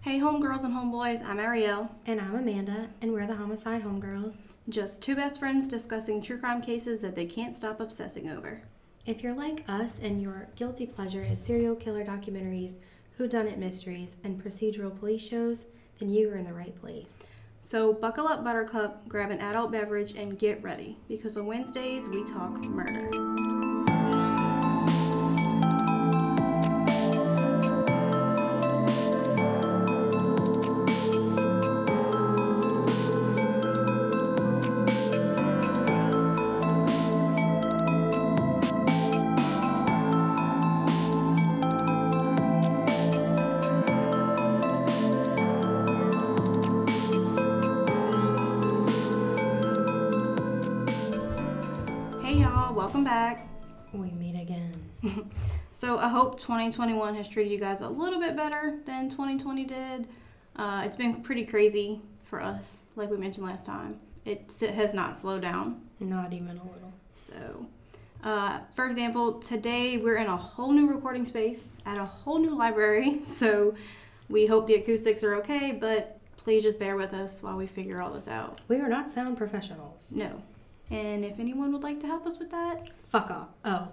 Hey homegirls and homeboys, I'm Ariel. And I'm Amanda, and we're the Homicide Homegirls. Just two best friends discussing true crime cases that they can't stop obsessing over. If you're like us and your guilty pleasure is serial killer documentaries, whodunit mysteries, and procedural police shows, then you are in the right place. So buckle up, Buttercup, grab an adult beverage, and get ready, because on Wednesdays we talk murder. Welcome back. We meet again. So I hope 2021 has treated you guys a little bit better than 2020 did. It's been pretty crazy for us, like we mentioned last time. It has not slowed down. Not even a little. So, for example, today we're in a whole new recording space at a whole new library. So we hope the acoustics are okay, but please just bear with us while we figure all this out. We are not sound professionals. No. And if anyone would like to help us with that, fuck off. Oh,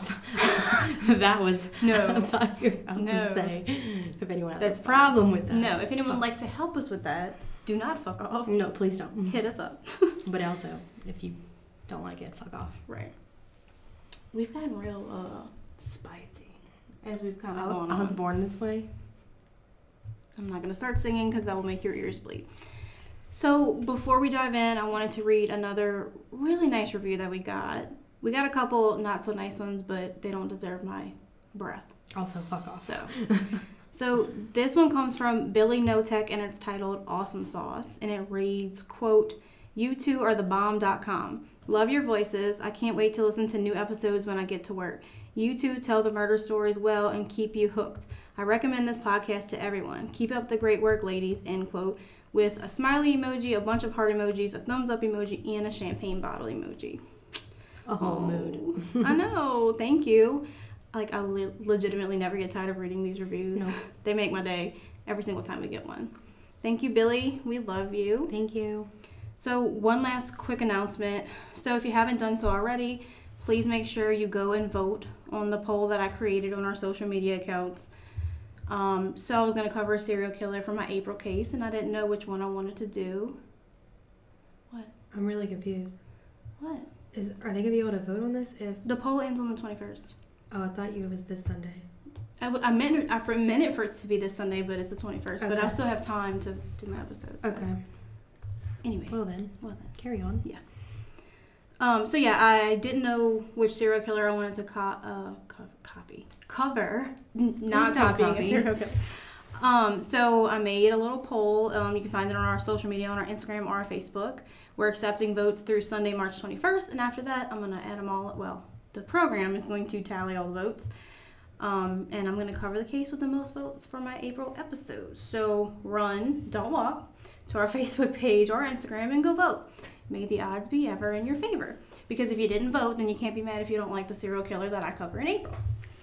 that was no. I thought you were about to say if anyone has That's a problem with that. No, if anyone would like to help us with that, do not fuck off. No, please don't. Hit us up. But also, if you don't like it, fuck off. Right. We've gotten real spicy as we've kind of gone on. I was born this way. I'm not going to start singing because that will make your ears bleed. So before we dive in, I wanted to read another really nice review that we got. We got a couple not so nice ones, but they don't deserve my breath. Also, fuck off. So this one comes from Billy Notek, and it's titled Awesome Sauce. And it reads, quote, "You two are the bomb.com. Love your voices. I can't wait to listen to new episodes when I get to work. You two tell the murder stories well and keep you hooked. I recommend this podcast to everyone. Keep up the great work, ladies," end quote, with a smiley emoji, a bunch of heart emojis, a thumbs up emoji, and a champagne bottle emoji. A whole mood. I know. Thank you. Like, I legitimately never get tired of reading these reviews. No. They make my day every single time we get one. Thank you, Billy. We love you. Thank you. So one last quick announcement. So if you haven't done so already, please make sure you go and vote on the poll that I created on our social media accounts. So I was going to cover a serial killer for my April case, and I didn't know which one I wanted to do. What? I'm really confused. What? Are they going to be able to vote on this if... The poll ends on the 21st. Oh, I thought it was this Sunday. I meant it for it to be this Sunday, but it's the 21st. Okay. But I still have time to do my episode. So. Okay. Anyway. Well then. Carry on. Yeah. So yeah, I didn't know which serial killer I wanted to cover. Not copying a serial killer. So I made a little poll. You can find it on our social media, on our Instagram or our Facebook. We're accepting votes through Sunday, March 21st, and after that, I'm going to add them all. Well, the program is going to tally all the votes, and I'm going to cover the case with the most votes for my April episode. So run, don't walk, to our Facebook page or Instagram and go vote. May the odds be ever in your favor. Because if you didn't vote, then you can't be mad if you don't like the serial killer that I cover in April.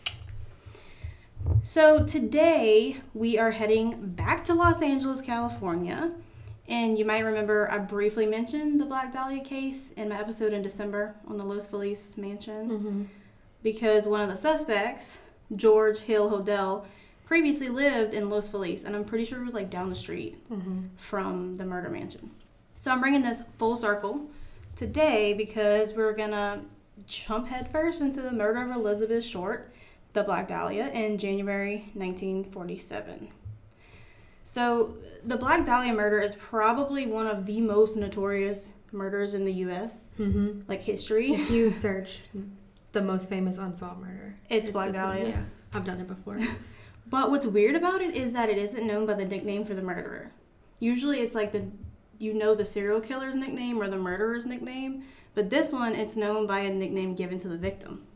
So today we are heading back to Los Angeles, California. And you might remember I briefly mentioned the Black Dahlia case in my episode in December on the Los Feliz mansion. Mm-hmm. Because one of the suspects, George Hill Hodel, previously lived in Los Feliz. And I'm pretty sure it was like down the street from the murder mansion. So I'm bringing this full circle today because we're going to jump headfirst into the murder of Elizabeth Short, the Black Dahlia, in January 1947. So the Black Dahlia murder is probably one of the most notorious murders in the U.S., like history. If you search the most famous unsolved murder, it's Black Dahlia. Yeah, I've done it before. But what's weird about it is that it isn't known by the nickname for the murderer. Usually it's like the serial killer's nickname or the murderer's nickname, but this one, it's known by a nickname given to the victim.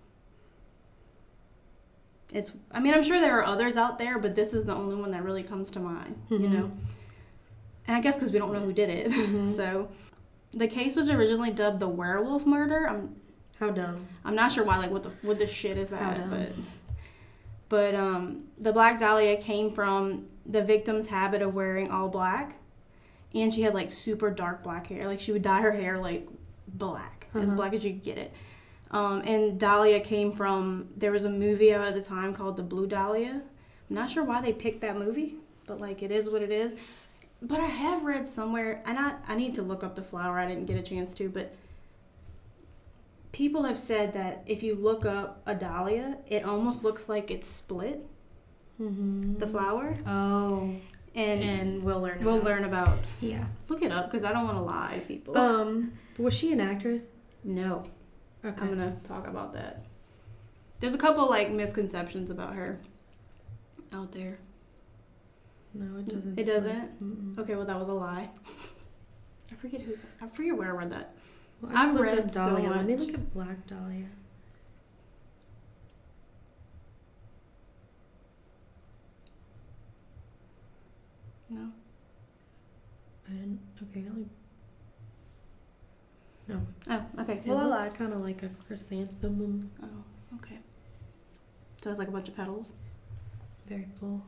I'm sure there are others out there, but this is the only one that really comes to mind, you know? And I guess because we don't know who did it. So the case was originally dubbed the werewolf murder. How dumb. I'm not sure why, like, what the shit is that, but the Black Dahlia came from the victim's habit of wearing all black, and she had like super dark black hair. Like she would dye her hair like black, as black as you could get it. And Dahlia came from, there was a movie out at the time called The Blue Dahlia. I'm not sure why they picked that movie, but like it is what it is. But I have read somewhere, and I need to look up the flower. I didn't get a chance to, but people have said that if you look up a dahlia, it almost looks like it's split. The flower. Oh. And we'll learn. Learn about. Yeah. Look it up because I don't want to lie, people. Was she an actress? No. Okay. I'm gonna talk about that. There's a couple like misconceptions about her out there. No, it doesn't. It doesn't? Mm-mm. Okay, well that was a lie. I forget where I read that. Well, I've read looked at Dahlia. so Let me much. look at Black Dahlia. No. I didn't. Okay, no. Oh, okay. Well, Well, I it lied. looks kind of like a chrysanthemum. Oh, okay. So it's like a bunch of petals. Very full.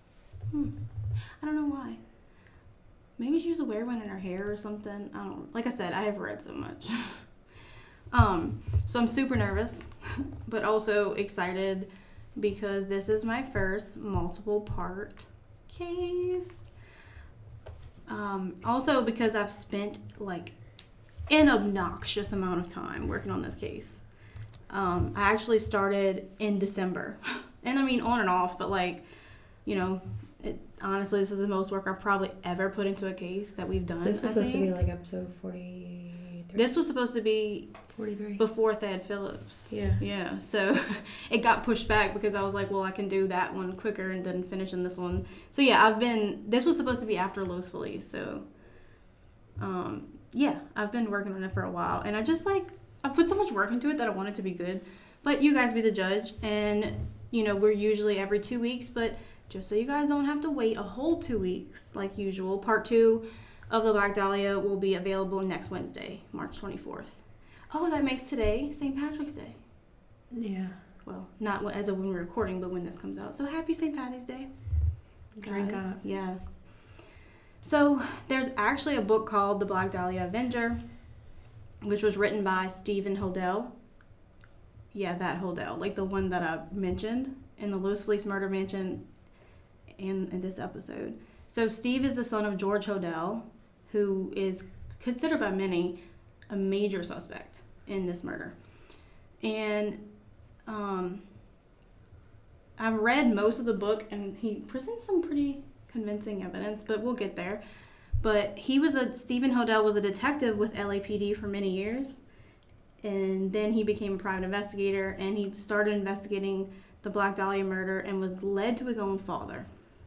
I don't know why. Maybe she used to wear one in her hair or something. I don't. Like I said, I have read so much. So I'm super nervous, but also excited because this is my first multiple part case. Also because I've spent like an obnoxious amount of time working on this case. I actually started in December, and I mean on and off, but like, you know, honestly, this is the most work I've probably ever put into a case that we've done. This was supposed to be like episode 43. This was supposed to be 43. before Thad Phillips. Yeah. Yeah, so it got pushed back because I was like, well, I can do that one quicker and then finish in this one. So yeah, this was supposed to be after Los Feliz, so yeah, I've been working on it for a while, and I've put so much work into it that I want it to be good, but you guys be the judge, and you know, we're usually every 2 weeks, but just so you guys don't have to wait a whole 2 weeks like usual, part 2 of the Black Dahlia will be available next Wednesday, March 24th. Oh, that makes today St. Patrick's Day. Yeah. Well, not as of when we're recording, but when this comes out. So happy St. Patty's Day. Drink guys. up. Yeah. So there's actually a book called The Black Dahlia Avenger, which was written by Stephen Hodel. Yeah, that Hodel, like the one that I mentioned in the Los Feliz murder mansion in this episode. So Steve is the son of George Hodel, who is considered by many a major suspect in this murder. And I've read most of the book, and he presents some pretty convincing evidence, but we'll get there. But Stephen Hodel was a detective with LAPD for many years, and then he became a private investigator, and he started investigating the Black Dahlia murder and was led to his own father.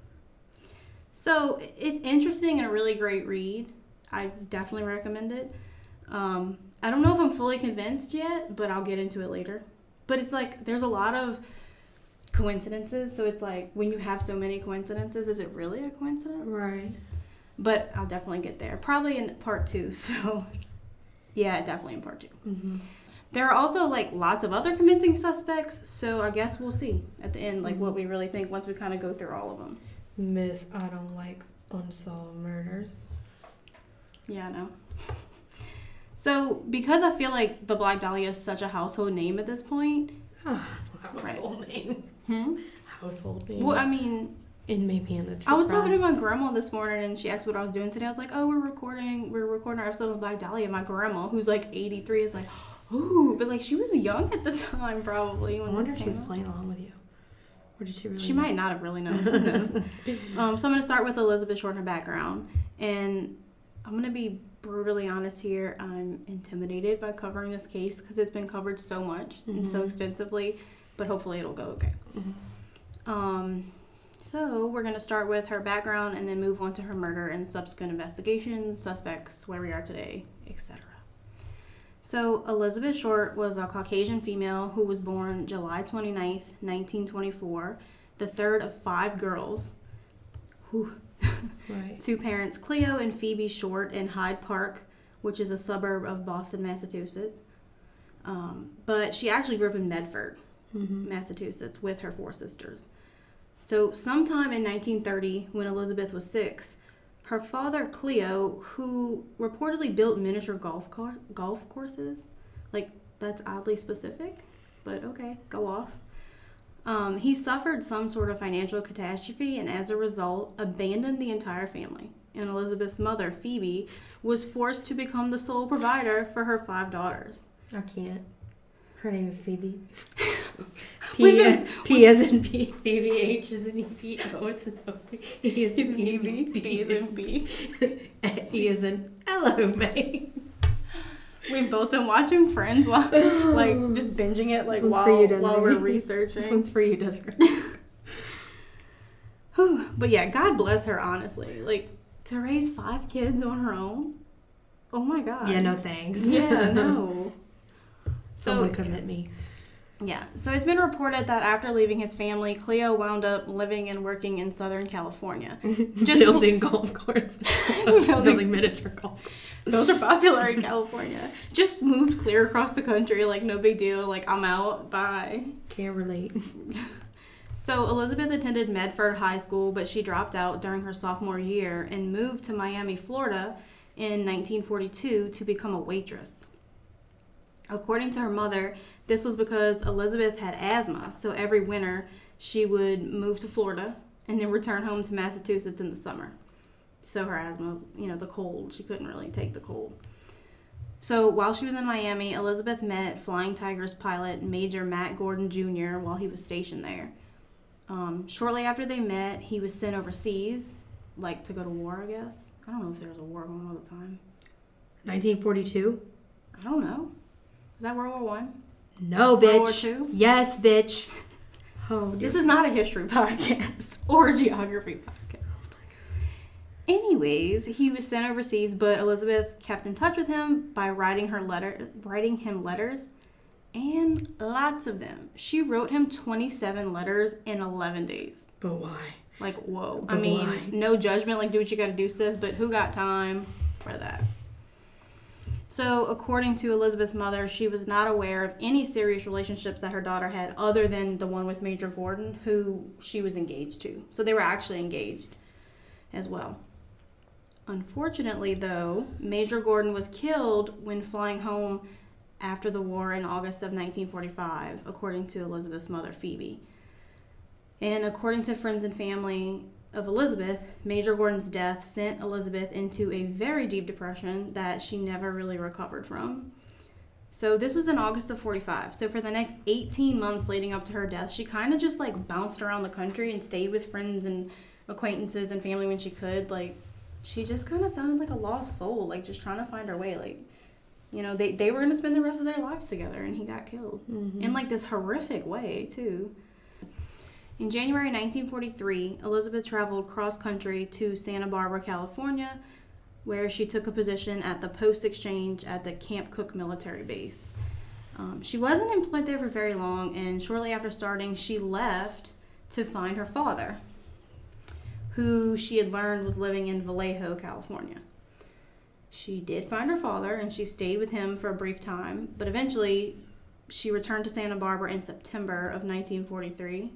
So it's interesting and a really great read. I definitely recommend it. I don't know if I'm fully convinced yet, but I'll get into it later. But it's like there's a lot of coincidences, so it's like when you have so many coincidences, is it really a coincidence? Right. But I'll definitely get there. Probably in part 2, so yeah, definitely in part 2. Mm-hmm. There are also like lots of other convincing suspects, so I guess we'll see at the end like what we really think once we kind of go through all of them. Miss, I don't like unsolved murders. Yeah, I know. So, because I feel like the Black Dahlia is such a household name at this point. Household name. Household name. Well, I mean, It may be in the true I was crime. talking to my grandma this morning, and she asked what I was doing today. I was like, oh, we're recording our episode of Black Dahlia. My grandma, who's like 83, is like, ooh, but like she was young at the time, probably. I When wonder this if she was came out. playing along with you. Or did she really She know? might not have really known. Who knows? So I'm going to start with Elizabeth Short, her background. And I'm going to be brutally honest here. I'm intimidated by covering this case because it's been covered so much and so extensively. But hopefully it'll go okay. So we're going to start with her background and then move on to her murder and subsequent investigations, suspects, where we are today, etc. So Elizabeth Short was a Caucasian female who was born July 29th, 1924, the third of 5 girls. Right. To parents Cleo and Phoebe Short in Hyde Park, which is a suburb of Boston, Massachusetts. But she actually grew up in Medford, Massachusetts, with her 4 sisters. So sometime in 1930, when Elizabeth was 6, her father, Cleo, who reportedly built miniature golf courses, like, that's oddly specific, but okay, go off. He suffered some sort of financial catastrophe and as a result abandoned the entire family. And Elizabeth's mother, Phoebe, was forced to become the sole provider for her 5 daughters. I can't. Her name is Phoebe. P as in P, Phoebe, H as in E, O as in O, E as in E, B as in B. E as in hello, May. We've both been watching Friends while, like, just binging it, like, while we're researching. This one's for you, Desiree. But yeah, God bless her, honestly. Like, to raise 5 kids on her own? Oh my God. Yeah, no thanks. Yeah, no. Someone commit me. Yeah, so it's been reported that after leaving his family, Cleo wound up living and working in Southern California. Just building golf courses. building miniature golf courses. Those are popular in California. Just moved clear across the country, like, no big deal. Like, I'm out. Bye. Can't relate. So Elizabeth attended Medford High School, but she dropped out during her sophomore year and moved to Miami, Florida in 1942 to become a waitress. According to her mother, this was because Elizabeth had asthma, so every winter she would move to Florida and then return home to Massachusetts in the summer. So her asthma, the cold, she couldn't really take the cold. So while she was in Miami, Elizabeth met Flying Tigers pilot Major Matt Gordon Jr. while he was stationed there. Shortly after they met, he was sent overseas, like to go to war, I guess. I don't know if there was a war going on at the time. 1942? I don't know. Is that World War I? No, bitch. World War II? Yes, bitch. Oh, this is not a history podcast or a geography podcast. Anyways, he was sent overseas, but Elizabeth kept in touch with him by writing him letters, and lots of them. She wrote him 27 letters in 11 days. But why? Like, whoa. But why? No judgment, like, do what you gotta do, sis, but who got time for that? So, according to Elizabeth's mother, she was not aware of any serious relationships that her daughter had other than the one with Major Gordon, who she was engaged to. So, they were actually engaged as well. Unfortunately, though, Major Gordon was killed when flying home after the war in August of 1945, according to Elizabeth's mother, Phoebe. And according to friends and family of Elizabeth, Major Gordon's death sent Elizabeth into a very deep depression that she never really recovered from. So this was in August of 45. So for the next 18 months leading up to her death, she kind of just like bounced around the country and stayed with friends and acquaintances and family when she could. Like, she just kind of sounded like a lost soul, like just trying to find her way. Like, they were going to spend the rest of their lives together, and he got killed. Mm-hmm. In like this horrific way too. In January 1943, Elizabeth traveled cross-country to Santa Barbara, California, where she took a position at the Post Exchange at the Camp Cook military base. She wasn't employed there for very long, and shortly after starting, she left to find her father, who she had learned was living in Vallejo, California. She did find her father, and she stayed with him for a brief time, but eventually she returned to Santa Barbara in September of 1943.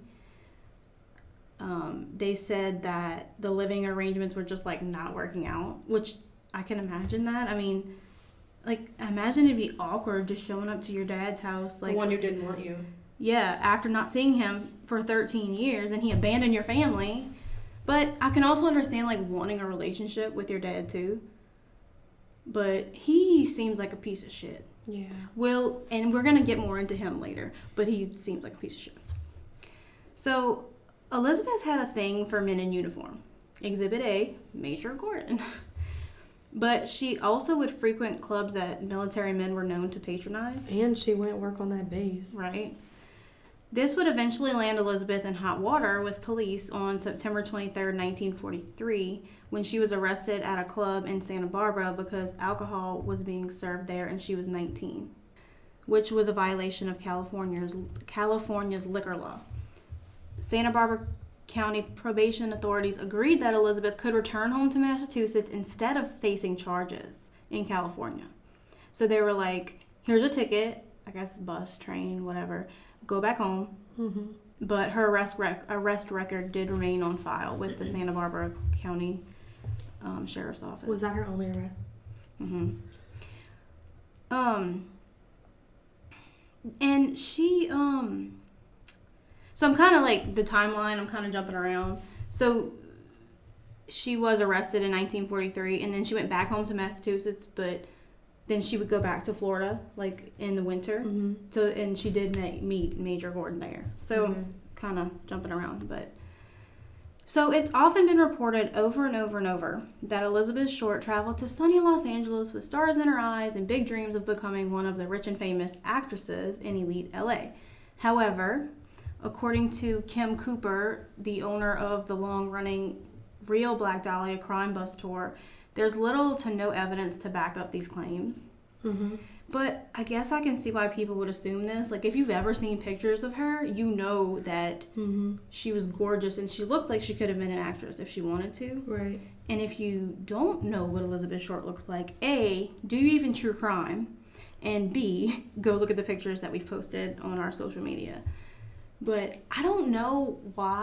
They said that the living arrangements were just like not working out, which I can imagine that. I mean, like, imagine it'd be awkward just showing up to your dad's house, like the one who didn't want you. Yeah, after not seeing him for 13 years and he abandoned your family. But I can also understand like wanting a relationship with your dad too. But he seems like a piece of shit. Yeah. Well, and we're gonna get more into him later, but he seems like a piece of shit. So Elizabeth had a thing for men in uniform. Exhibit A, Major Gordon. But she also would frequent clubs that military men were known to patronize. And she went work on that base. Right. This would eventually land Elizabeth in hot water with police on September 23rd, 1943, when she was arrested at a club in Santa Barbara because alcohol was being served there and she was 19, which was a violation of California's liquor law. Santa Barbara County probation authorities agreed that Elizabeth could return home to Massachusetts instead of facing charges in California. So they were like, here's a ticket, I guess bus, train, whatever, go back home. Mm-hmm. But her arrest record did remain on file with the Santa Barbara County Sheriff's Office. Was that her only arrest? Mm-hmm. And she, so I'm kind of like the timeline, I'm kind of jumping around. So she was arrested in 1943, and then she went back home to Massachusetts, but then she would go back to Florida, like in the winter. Mm-hmm. And she did meet Major Gordon there. So kind of jumping around, but. So it's often been reported over and over and over that Elizabeth Short traveled to sunny Los Angeles with stars in her eyes and big dreams of becoming one of the rich and famous actresses in elite LA. However, according to Kim Cooper, the owner of the long-running Real Black Dahlia Crime Bus Tour, there's little to no evidence to back up these claims. Mm-hmm. But I guess I can see why people would assume this. Like, if you've ever seen pictures of her, you know that she was gorgeous and she looked like she could have been an actress if she wanted to. Right. And if you don't know what Elizabeth Short looks like, A, do you even true crime? And B, go look at the pictures that we've posted on our social media. But I don't know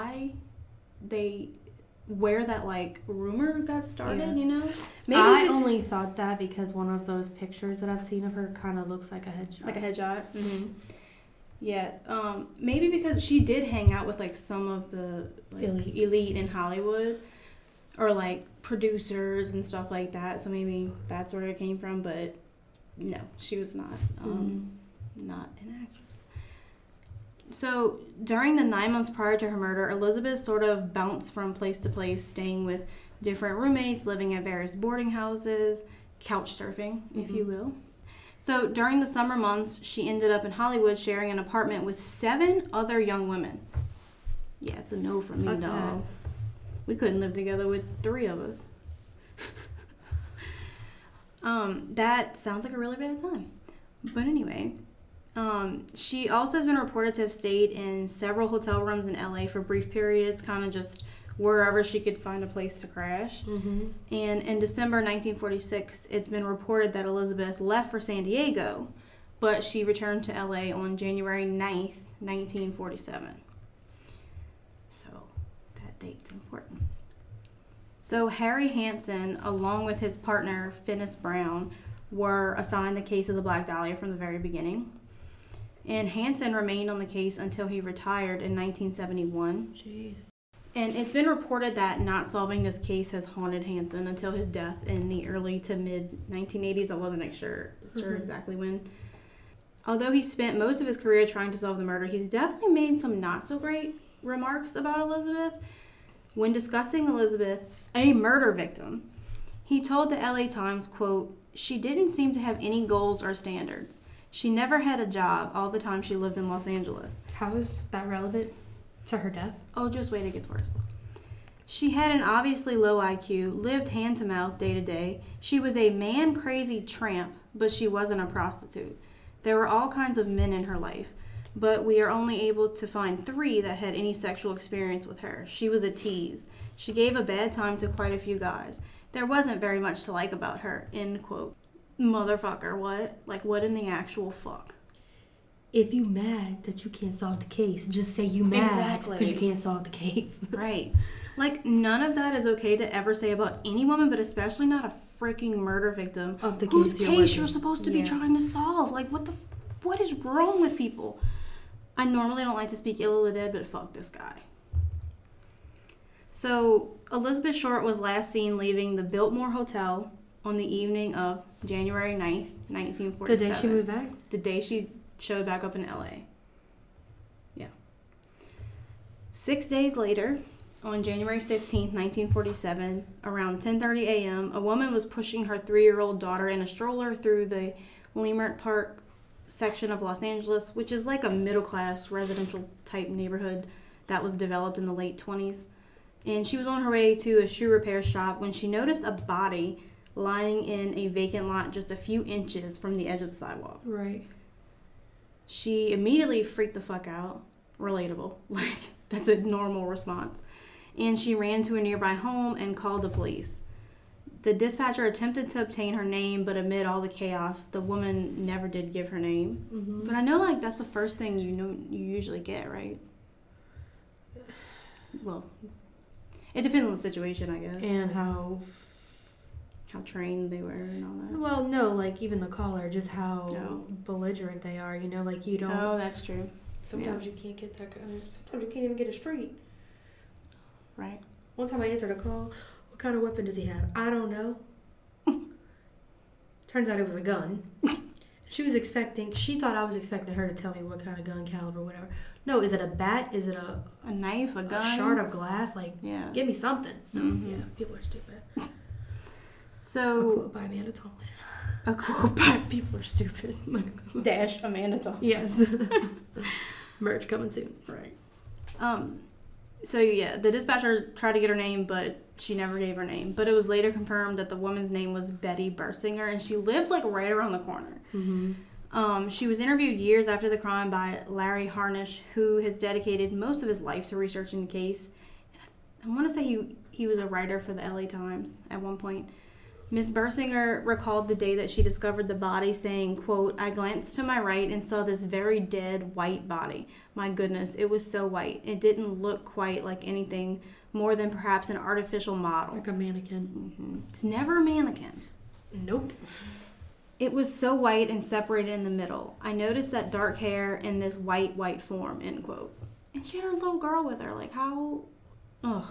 where that like rumor got started, you know? Maybe I only thought that because one of those pictures that I've seen of her kind of looks like a headshot. Like a headshot? Mm-hmm. Yeah. Maybe because she did hang out with like some of the like, elite in Hollywood, or like producers and stuff like that. So maybe that's where it came from. But no, she was not not an actress. So during the 9 months prior to her murder, Elizabeth sort of bounced from place to place, staying with different roommates, living at various boarding houses, couch surfing, if you will. So during the summer months, she ended up in Hollywood sharing an apartment with 7 other young women. Yeah, it's a no from me, dog. We couldn't live together with 3 of us. That sounds like a really bad time. But anyway... she also has been reported to have stayed in several hotel rooms in LA for brief periods, kind of just wherever she could find a place to crash. And in December 1946, it's been reported that Elizabeth left for San Diego, but she returned to LA on January 9th, 1947. So that date's important. So Harry Hansen, along with his partner, Finis Brown, were assigned the case of the Black Dahlia from the very beginning. And Hansen remained on the case until he retired in 1971. Jeez. And it's been reported that not solving this case has haunted Hansen until his death in the early to mid 1980s. I wasn't sure exactly when. Although he spent most of his career trying to solve the murder, he's definitely made some not so great remarks about Elizabeth. When discussing Elizabeth, a murder victim, he told the LA Times, quote, "She didn't seem to have any goals or standards. She never had a job all the time she lived in Los Angeles." How is that relevant to her death? Oh, just wait, it gets worse. "She had an obviously low IQ, lived hand to mouth day to day. She was a man-crazy tramp, but she wasn't a prostitute. There were all kinds of men in her life, but we are only able to find 3 that had any sexual experience with her. She was a tease. She gave a bad time to quite a few guys. There wasn't very much to like about her," end quote. Motherfucker, what? Like, what in the actual fuck? If you mad that you can't solve the case, just say you mad. Exactly. Because you can't solve the case. Right. Like, none of that is okay to ever say about any woman, but especially not a freaking murder victim Of the whose case you're supposed to be trying to solve. Like, what is wrong with people? I normally don't like to speak ill of the dead, but fuck this guy. So, Elizabeth Short was last seen leaving the Biltmore Hotel on the evening of January 9th, 1947. The day she moved back? The day she showed back up in LA. Yeah. 6 days later, on January 15th, 1947, around 10:30 a.m., a woman was pushing her 3-year-old daughter in a stroller through the Leimert Park section of Los Angeles, which is like a middle-class residential type neighborhood that was developed in the late 20s. And she was on her way to a shoe repair shop when she noticed a body lying in a vacant lot just a few inches from the edge of the sidewalk. Right. She immediately freaked the fuck out. Relatable. Like, that's a normal response. And she ran to a nearby home and called the police. The dispatcher attempted to obtain her name, but amid all the chaos, the woman never did give her name. But I know, like, that's the first thing you usually get, right? well, it depends on the situation, I guess. And how trained they were and all that. Well, no, like even the caller, just how No. belligerent they are. You know, like you don't. Oh, that's true. Sometimes you can't get that. Sometimes you can't even get it straight. Right. One time I answered a call. What kind of weapon does he have? I don't know. Turns out it was a gun. She thought I was expecting her to tell me what kind of gun, caliber, whatever. No, is it a bat? Is it a knife, a gun? A shard of glass? Like, yeah. Give me something. No, Mm-hmm. yeah, people are stupid. So, a quote by Amanda Tolman. A quote by People Are Stupid. Dash Amanda Tolman. Yes. Merch coming soon. Right. So yeah, the dispatcher tried to get her name, but she never gave her name. But it was later confirmed that the woman's name was Betty Bersinger, and she lived like right around the corner. Mm-hmm. She was interviewed years after the crime by Larry Harnish, who has dedicated most of his life to researching the case. I want to say he was a writer for the LA Times at one point. Miss Bersinger recalled the day that she discovered the body, saying, quote, "I glanced to my right and saw this very dead white body. My goodness, it was so white. It didn't look quite like anything more than perhaps an artificial model." Like a mannequin. Mm-hmm. It's never a mannequin. Nope. "It was so white and separated in the middle. I noticed that dark hair and this white form," end quote. And she had her little girl with her. Like, how? Ugh.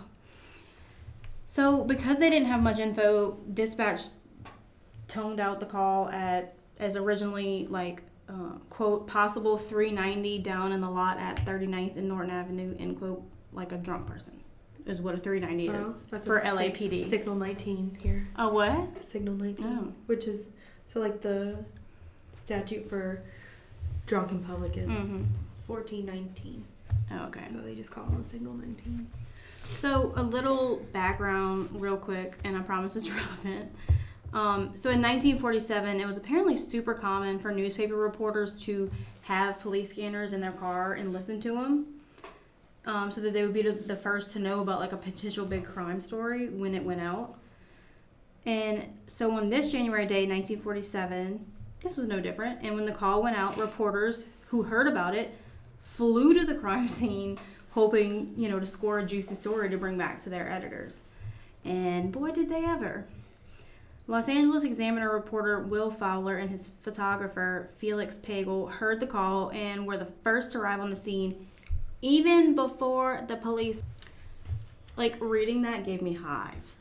So, because they didn't have much info, dispatch toned out the call as originally, like, quote, "possible 390 down in the lot at 39th and Norton Avenue," end quote, like a drunk person, is what a 390 is for LAPD. Signal 19 here. A what? Signal 19. Oh. Which is, so like the statute for drunk in public is 1419. Oh, okay. So they just call it on Signal 19. So a little background real quick, and I promise it's relevant. So in 1947, it was apparently super common for newspaper reporters to have police scanners in their car and listen to them, so that they would be the first to know about like a potential big crime story when it went out. And so on this January day, 1947, this was no different. And when the call went out, reporters who heard about it flew to the crime scene, hoping, to score a juicy story to bring back to their editors. And boy, did they ever. Los Angeles Examiner reporter Will Fowler and his photographer Felix Pagel heard the call and were the first to arrive on the scene, even before the police. Like, reading that gave me hives.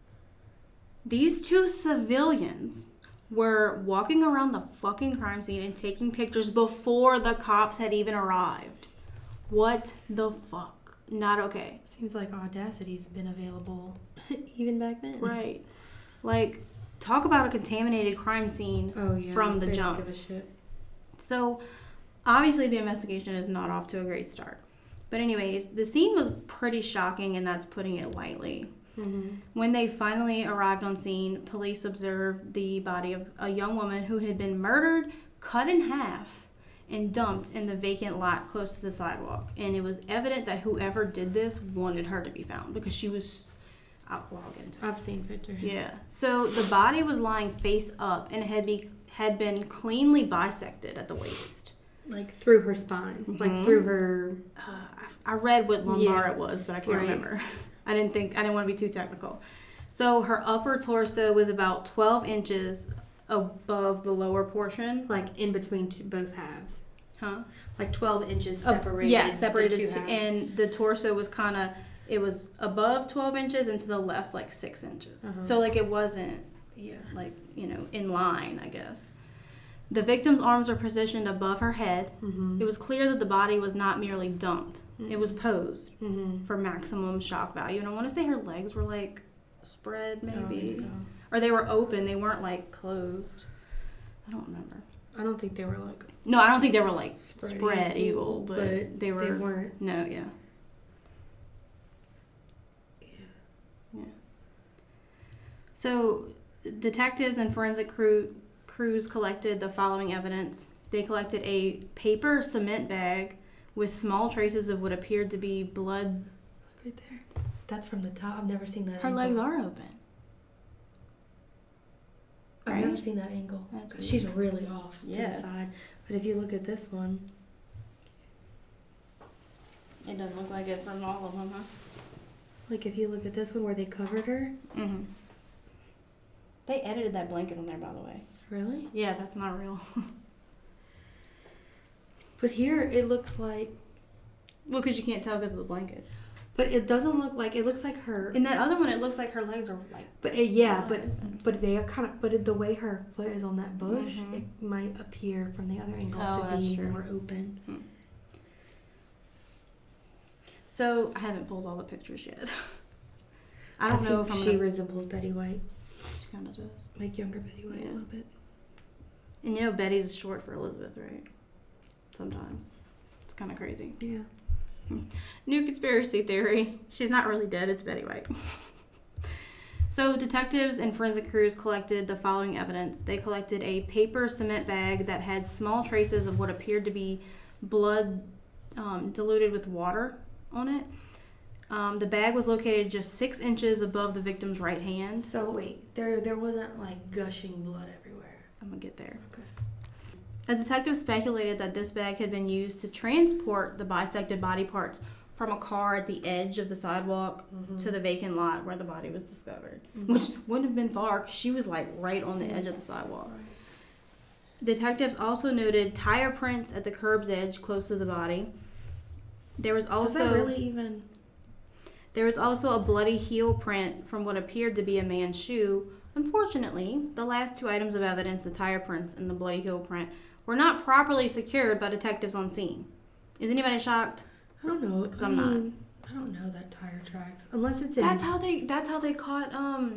These two civilians were walking around the fucking crime scene and taking pictures before the cops had even arrived. What the fuck? Not okay. Seems like Audacity's been available even back then. Right. Like, talk about a contaminated crime scene from the jump. Don't give a shit. So, obviously the investigation is not off to a great start. But anyways, the scene was pretty shocking, and that's putting it lightly. Mm-hmm. When they finally arrived on scene, police observed the body of a young woman who had been murdered, cut in half, and dumped in the vacant lot close to the sidewalk. And it was evident that whoever did this wanted her to be found because she was... I'll get into it. I've seen pictures. Yeah. So the body was lying face up and had been cleanly bisected at the waist. Like through her spine. Mm-hmm. Like through her... I read what lumbar it was, but I can't remember. I didn't want to be too technical. So her upper torso was about 12 inches above the lower portion. Like in between both halves. Huh? Like 12 inches separated. Yeah, separated. The two halves. And the torso was kind of, it was above 12 inches and to the left like 6 inches. Uh-huh. So like it wasn't like, in line, I guess. The victim's arms were positioned above her head. Mm-hmm. It was clear that the body was not merely dumped. Mm-hmm. It was posed for maximum shock value. And I want to say her legs were like spread maybe. So. Or they were open. They weren't like closed. I don't remember. I don't think they were like... No, I don't think they were like spread eagle, but they weren't. No, yeah. So detectives and forensic crews collected the following evidence. They collected a paper cement bag with small traces of what appeared to be blood. Look right there. That's from the top. I've never seen that Her angle. legs are open. I've never seen that angle. That's weird. She's really off to the side. But if you look at this one. It doesn't look like it from all of them, huh? Like if you look at this one where they covered her. Mm-hmm. They edited that blanket on there, by the way. Really? Yeah, that's not real. But here it looks like. Well, because you can't tell because of the blanket. But it doesn't look like, it looks like her. In that other one, it looks like her legs are like. But but they are kind of, but the way her foot is on that bush, it might appear from the other angle to be more open. Hmm. So I haven't pulled all the pictures yet. I don't know if she resembles Betty White. She kind of does. Like younger Betty White a little bit. And you know Betty's short for Elizabeth, right? Sometimes. It's kind of crazy. Yeah. New conspiracy theory. She's not really dead. It's Betty White. So detectives and forensic crews collected the following evidence. They collected a paper cement bag that had small traces of what appeared to be blood diluted with water on it. The bag was located just 6 inches above the victim's right hand. So wait, there wasn't like gushing blood everywhere. I'm gonna get there. Okay. A detective speculated that this bag had been used to transport the bisected body parts from a car at the edge of the sidewalk to the vacant lot where the body was discovered, which wouldn't have been far because she was like right on the edge of the sidewalk. Right. Detectives also noted tire prints at the curb's edge close to the body. There was also Does that really even... There was also a bloody heel print from what appeared to be a man's shoe. Unfortunately, the last 2 items of evidence, the tire prints and the bloody heel print, were not properly secured by detectives on scene. Is anybody shocked? I don't know. Because I'm not. I don't know that tire tracks unless it's in. That's how they caught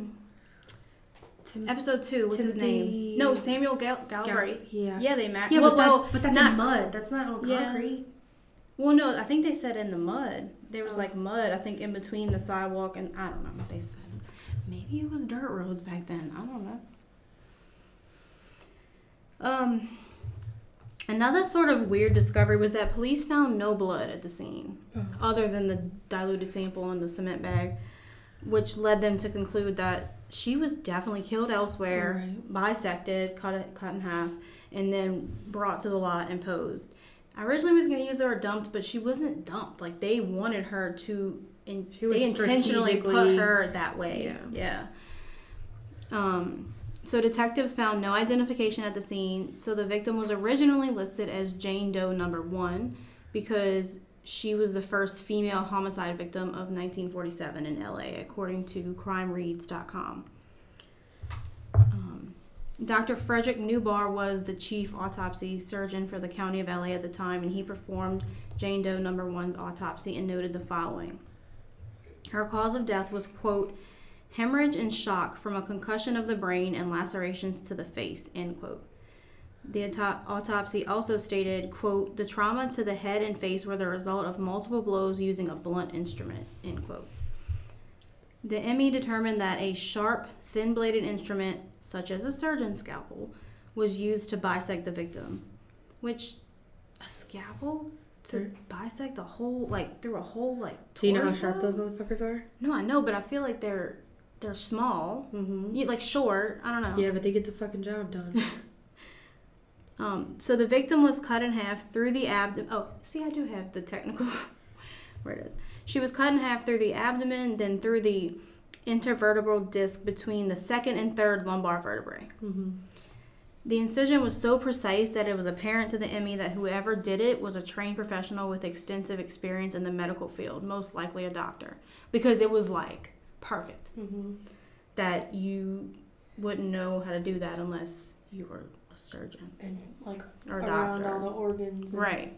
episode 2. What's his name? No, Samuel Galbraith. Yeah, they matched. Yeah, but that's in mud. That's not on concrete. Well, no, I think they said in the mud. There was like mud, I think, in between the sidewalk and I don't know what they said. Maybe it was dirt roads back then. I don't know. Another sort of weird discovery was that police found no blood at the scene, other than the diluted sample in the cement bag, which led them to conclude that she was definitely killed elsewhere, bisected, cut in half, and then brought to the lot and posed. I originally was going to use the word dumped, but she wasn't dumped. Like, they wanted her to... they intentionally put her that way. Yeah. So detectives found no identification at the scene. So the victim was originally listed as Jane Doe number 1 because she was the first female homicide victim of 1947 in LA, according to crimereads.com. Dr. Frederick Newbar was the chief autopsy surgeon for the county of LA at the time, and he performed Jane Doe number 1's autopsy and noted the following. Her cause of death was, quote, hemorrhage and shock from a concussion of the brain and lacerations to the face, end quote. The autopsy also stated, quote, the trauma to the head and face were the result of multiple blows using a blunt instrument, end quote. The ME determined that a sharp, thin-bladed instrument, such as a surgeon's scalpel, was used to bisect the victim. Which, a scalpel? To bisect the whole, like, through a whole, like, torso? Do you know how sharp those motherfuckers are? No, I know, but I feel like they're small. Like, short. I don't know. Yeah, but they get the fucking job done. So the victim was cut in half through the abdomen. Oh, see, I do have the technical... Where it is. She was cut in half through the abdomen, then through the intervertebral disc between the 2nd and 3rd lumbar vertebrae. The incision was so precise that it was apparent to the ME that whoever did it was a trained professional with extensive experience in the medical field, most likely a doctor, because it was like perfect. That you wouldn't know how to do that unless you were a surgeon and like or a around doctor. all the organs. Right.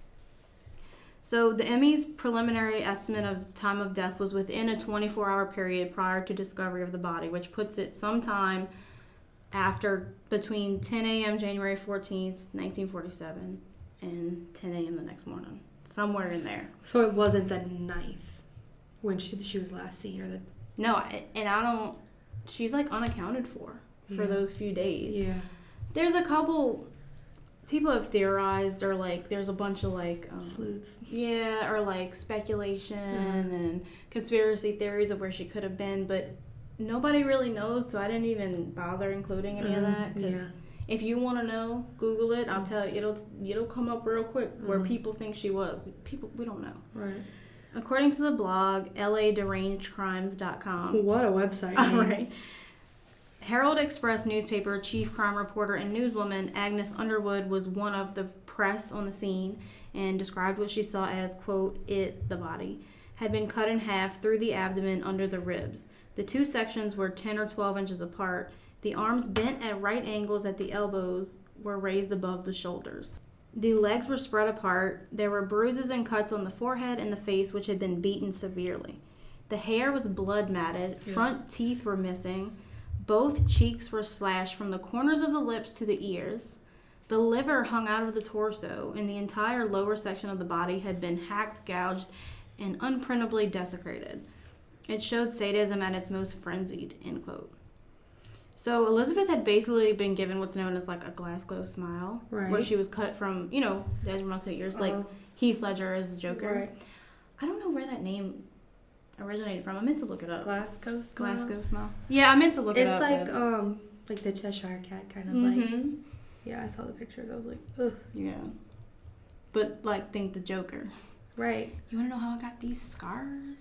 So the ME's preliminary estimate of time of death was within a 24-hour period prior to discovery of the body, which puts it sometime after between 10 a.m. January 14th, 1947 and 10 a.m. the next morning. Somewhere in there. So it wasn't the 9th when she was last seen? Or the... No, and I don't... She's like unaccounted for those few days. Yeah. There's a couple... People have theorized, or like there's a bunch of like sleuths. Yeah, or like speculation and conspiracy theories of where she could have been, but nobody really knows, so I didn't even bother including any of that because If you want to know, Google it. I'll tell you, it'll come up real quick where people think she was. People, we don't know. Right. According to the blog, LADerangedCrimes.com. What a website. Right. Herald Express newspaper chief crime reporter and newswoman Agnes Underwood was one of the press on the scene and described what she saw as, quote, the body, had been cut in half through the abdomen under the ribs. The two sections were 10 or 12 inches apart. The arms bent at right angles at the elbows were raised above the shoulders. The legs were spread apart. There were bruises and cuts on the forehead and the face which had been beaten severely. The hair was blood matted. Yes. Front teeth were missing. Both cheeks were slashed from the corners of the lips to the ears. The liver hung out of the torso, and the entire lower section of the body had been hacked, gouged, and unprintably desecrated. It showed sadism at its most frenzied, end quote. So Elizabeth had basically been given what's known as like a Glasgow smile, right, where she was cut from, the Edgemont ears, like Heath Ledger as the Joker. Right. I don't know where that name originated from. I meant to look it up. Glasgow smile. Glasgow smile. Yeah, I meant to look it up. It's like the Cheshire cat kind of like. Yeah, I saw the pictures. I was like, ugh. Yeah. But like, think the Joker. Right. You want to know how I got these scars?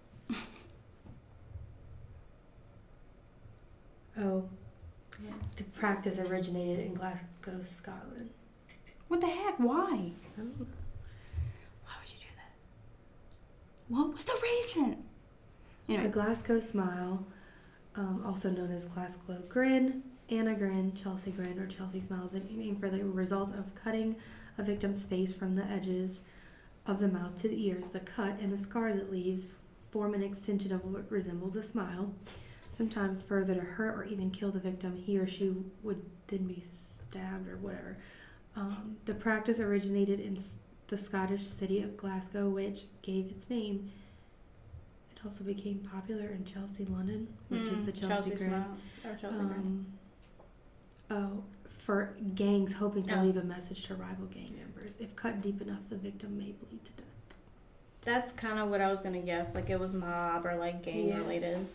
Oh. Yeah. The practice originated in Glasgow, Scotland. What the heck? Why? Oh. Why would you do that? What was the reason? Anyway. A Glasgow smile, also known as Glasgow grin, Anna grin, Chelsea grin, or Chelsea smile is a name for the result of cutting a victim's face from the edges of the mouth to the ears. The cut and the scars it leaves form an extension of what resembles a smile. Sometimes further to hurt or even kill the victim, he or she would then be stabbed or whatever. The practice originated in the Scottish city of Glasgow, which gave its name. It also became popular in Chelsea, London, which is the Chelsea grin. Smile, or Chelsea grin. For gangs hoping to leave a message to rival gang members. If cut deep enough, the victim may bleed to death. That's kind of what I was going to guess. Like it was mob or like gang related.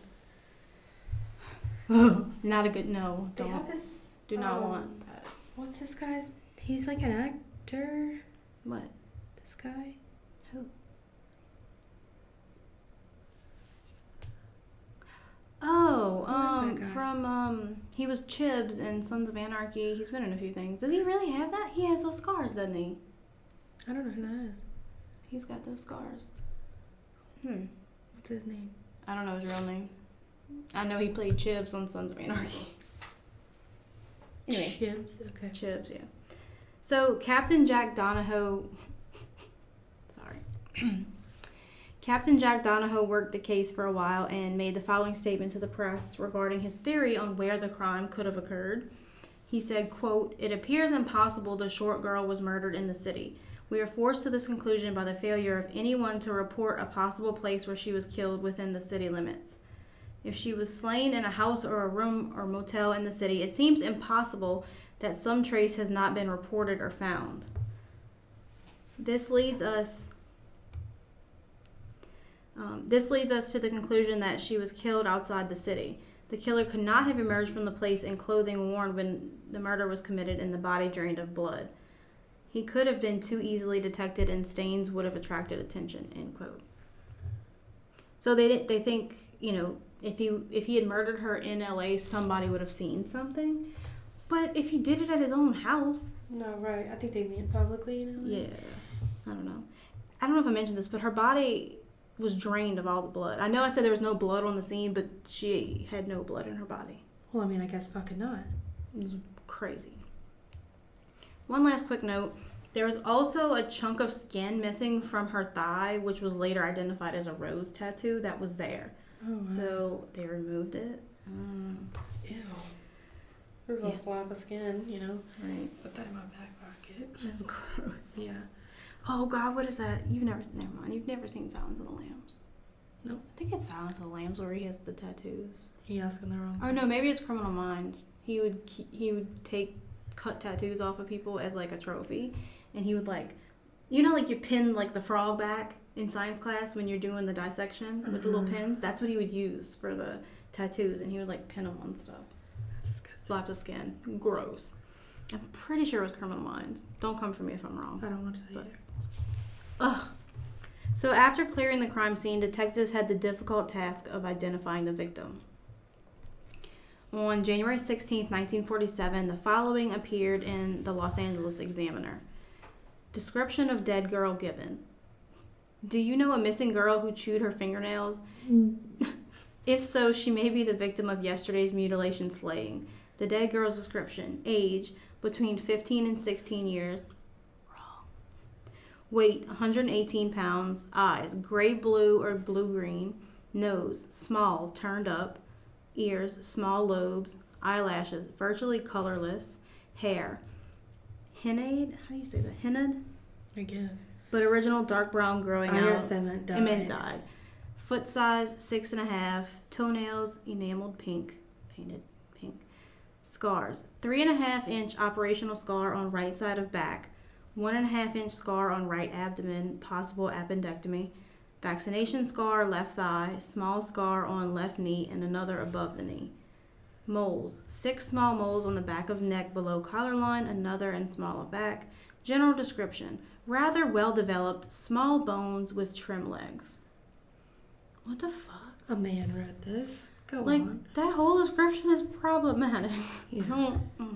Not a good, no, don't. Do not want that. What's this guy's? He's like an actor. What? This guy? Who? Oh, from, he was Chibs in Sons of Anarchy. He's been in a few things. Does he really have that? He has those scars, doesn't he? I don't know who that is. He's got those scars. What's his name? I don't know his real name. I know he played Chibs on Sons of Anarchy. Anyway. Chibs, okay. Chibs, yeah. So, Captain Jack Donahoe... Sorry. Captain Jack Donahoe worked the case for a while and made the following statement to the press regarding his theory on where the crime could have occurred. He said, quote, "It appears impossible the short girl was murdered in the city. We are forced to this conclusion by the failure of anyone to report a possible place where she was killed within the city limits. If she was slain in a house or a room or motel in the city, it seems impossible that some trace has not been reported or found. This leads us to the conclusion that she was killed outside the city. The killer could not have emerged from the place in clothing worn when the murder was committed and the body drained of blood. He could have been too easily detected and stains would have attracted attention," end quote. So they think, if he had murdered her in LA, somebody would have seen something. But if he did it at his own house... No, right. I think they mean publicly, Yeah. I don't know. I don't know if I mentioned this, but her body was drained of all the blood. I know I said there was no blood on the scene, but she had no blood in her body. Well, I mean, I guess fucking not. It was crazy. One last quick note. There was also a chunk of skin missing from her thigh, which was later identified as a rose tattoo that was there. Oh, wow. So they removed it. Ew. There's a flap of skin, Right. Put that in my back pocket. That's gross. Yeah. Oh, God, what is that? Never mind. You've never seen Silence of the Lambs. Nope. I think it's Silence of the Lambs where he has the tattoos. He asking the wrong Or person. no, maybe it's Criminal Minds. He would cut tattoos off of people as like a trophy, and he would you pin like the frog back in science class when you're doing the dissection with the little pins. That's what he would use for the tattoos, and he would pin them on stuff. That's disgusting. Flaps of skin. Gross. I'm pretty sure it was Criminal Minds. Don't come for me if I'm wrong. I don't want to either. Ugh. So after clearing the crime scene, detectives had the difficult task of identifying the victim. On January 16, 1947, the following appeared in the Los Angeles Examiner. Description of dead girl given. Do you know a missing girl who chewed her fingernails? If so, she may be the victim of yesterday's mutilation slaying. The dead girl's description. Age, between 15 and 16 years. Wrong. Weight, 118 pounds. Eyes, gray-blue or blue-green. Nose, small, turned up. Ears, small lobes. Eyelashes, virtually colorless. Hair, hennade? How do you say that? Hennade? I guess. But original dark brown growing out. I guess that meant died. It meant died. Foot size, 6.5. Toenails, enameled pink. Painted pink. Scars. 3.5-inch operational scar on right side of back. 1.5-inch scar on right abdomen, possible appendectomy. Vaccination scar, left thigh. Small scar on left knee and another above the knee. Moles. 6 small moles on the back of neck below collar line, another and smaller back. General description. Rather well developed, small bones with trim legs. What the fuck? A man read this. Go on. That whole description is problematic. Yeah.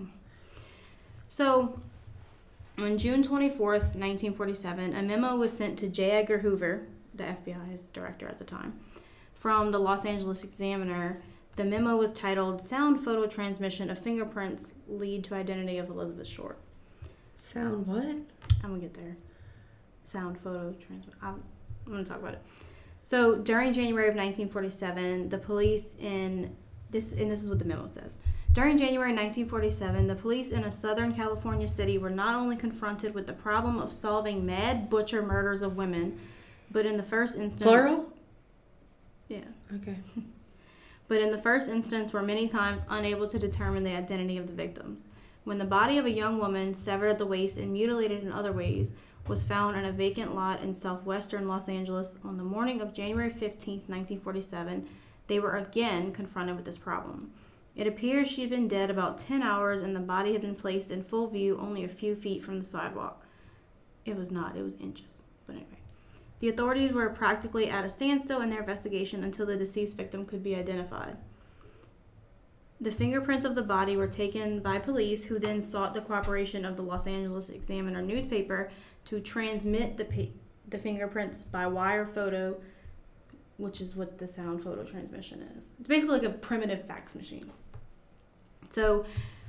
So, on June 24th, 1947, a memo was sent to J. Edgar Hoover, the FBI's director at the time, from the Los Angeles Examiner. The memo was titled, Sound Photo Transmission of Fingerprints Lead to Identity of Elizabeth Short. Sound what? I'm going to get there. Sound photo transmission. I'm going to talk about it. So, during January of 1947, the police this is what the memo says. During January 1947, the police in a Southern California city were not only confronted with the problem of solving mad butcher murders of women, but in the first instance... Plural? Yeah. Okay. But in the first instance were many times unable to determine the identity of the victims. When the body of a young woman, severed at the waist and mutilated in other ways, was found in a vacant lot in southwestern Los Angeles on the morning of January 15, 1947, they were again confronted with this problem. It appears she had been dead about 10 hours and the body had been placed in full view only a few feet from the sidewalk. It was not, it was inches. But anyway. The authorities were practically at a standstill in their investigation until the deceased victim could be identified. The fingerprints of the body were taken by police, who then sought the cooperation of the Los Angeles Examiner newspaper to transmit the fingerprints by wire photo, which is what the sound photo transmission is. It's basically like a primitive fax machine. So,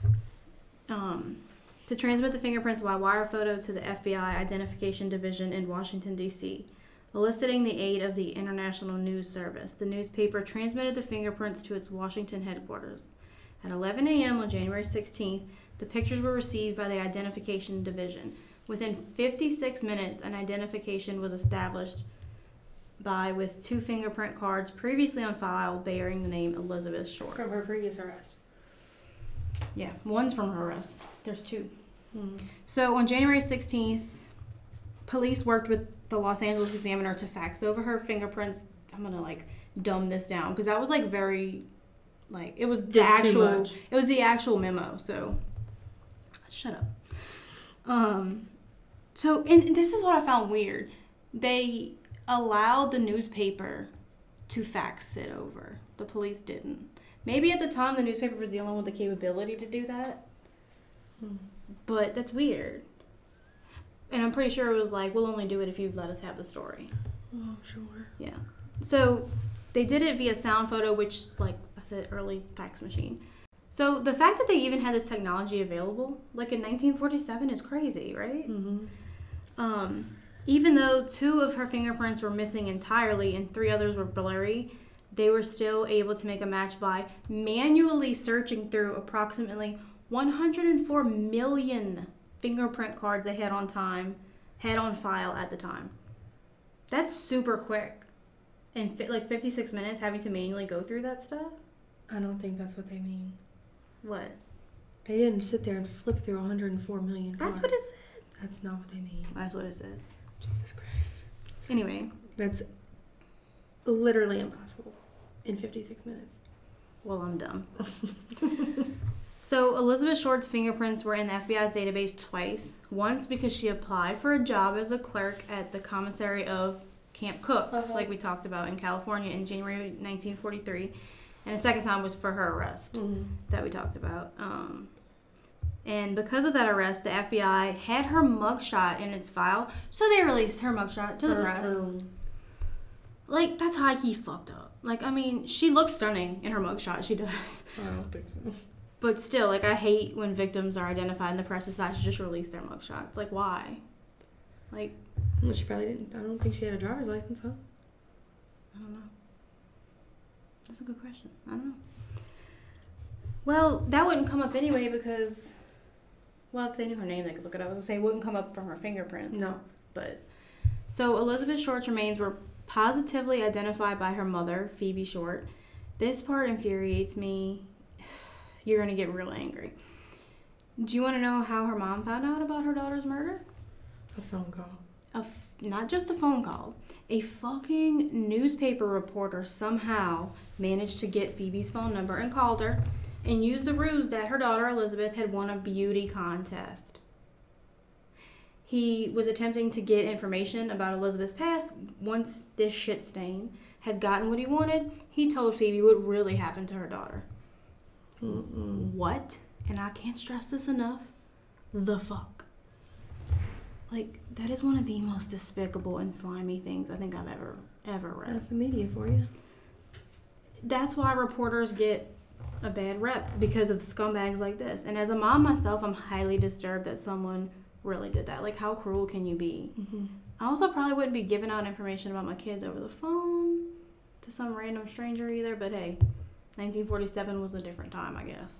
to transmit the fingerprints by wire photo to the FBI Identification Division in Washington, D.C., eliciting the aid of the International News Service. The newspaper transmitted the fingerprints to its Washington headquarters. At 11 a.m. on January 16th, the pictures were received by the Identification Division. Within 56 minutes, an identification was established with 2 fingerprint cards previously on file bearing the name Elizabeth Short. From her previous arrest. Yeah, one's from her arrest. There's 2. Mm. So on January 16th, police worked with the Los Angeles Examiner to fax over her fingerprints. I'm going to dumb this down because that was very it was the actual memo. So shut up. So and this is what I found weird. They allowed the newspaper to fax it over. The police didn't. Maybe at the time the newspaper was the only one with the capability to do that. But that's weird. And I'm pretty sure it was we'll only do it if you let us have the story. Oh, sure. Yeah. So they did it via sound photo, which, I said, early fax machine. So the fact that they even had this technology available, in 1947, is crazy, right? Mm-hmm. Even though 2 of her fingerprints were missing entirely and 3 others were blurry, they were still able to make a match by manually searching through approximately 104 million fingerprint cards they had on file at the time. That's super quick. In 56 minutes having to manually go through that stuff? I don't think that's what they mean. What? They didn't sit there and flip through 104 million cards. That's what it said. That's not what they mean. That's what it said. Jesus Christ. Anyway. That's literally impossible in 56 minutes. Well, I'm dumb. So Elizabeth Short's fingerprints were in the FBI's database twice. Once because she applied for a job as a clerk at the commissary of Camp Cook, like we talked about in California in January 1943. And the second time was for her arrest that we talked about. And because of that arrest, the FBI had her mugshot in its file, so they released her mugshot to the press. Like, that's high-key fucked up. Like, I mean, she looks stunning in her mugshot. She does. I don't think so. But still, like, I hate when victims are identified and the press decides to just release their mugshots. Like, why? Like... Well, she probably didn't. I don't think she had a driver's license, huh? I don't know. That's a good question. I don't know. Well, that wouldn't come up anyway because... Well, if they knew her name, they could look it up. I was going to say, it wouldn't come up from her fingerprints. No. But... So, Elizabeth Short's remains were positively identified by her mother, Phoebe Short. This part infuriates me. You're going to get real angry. Do you want to know how her mom found out about her daughter's murder? A phone call. Not just a phone call. A fucking newspaper reporter somehow managed to get Phoebe's phone number and called her and used the ruse that her daughter Elizabeth had won a beauty contest. He was attempting to get information about Elizabeth's past. Once this shit stain had gotten what he wanted, he told Phoebe what really happened to her daughter. What? And I can't stress this enough. The fuck. Like, that is one of the most despicable and slimy things I think I've ever read. That's the media for you. That's why reporters get a bad rep, because of scumbags like this. And as a mom myself, I'm highly disturbed that someone really did that. Like, how cruel can you be? I also probably wouldn't be giving out information about my kids over the phone to some random stranger either, but hey, 1947 was a different time, I guess.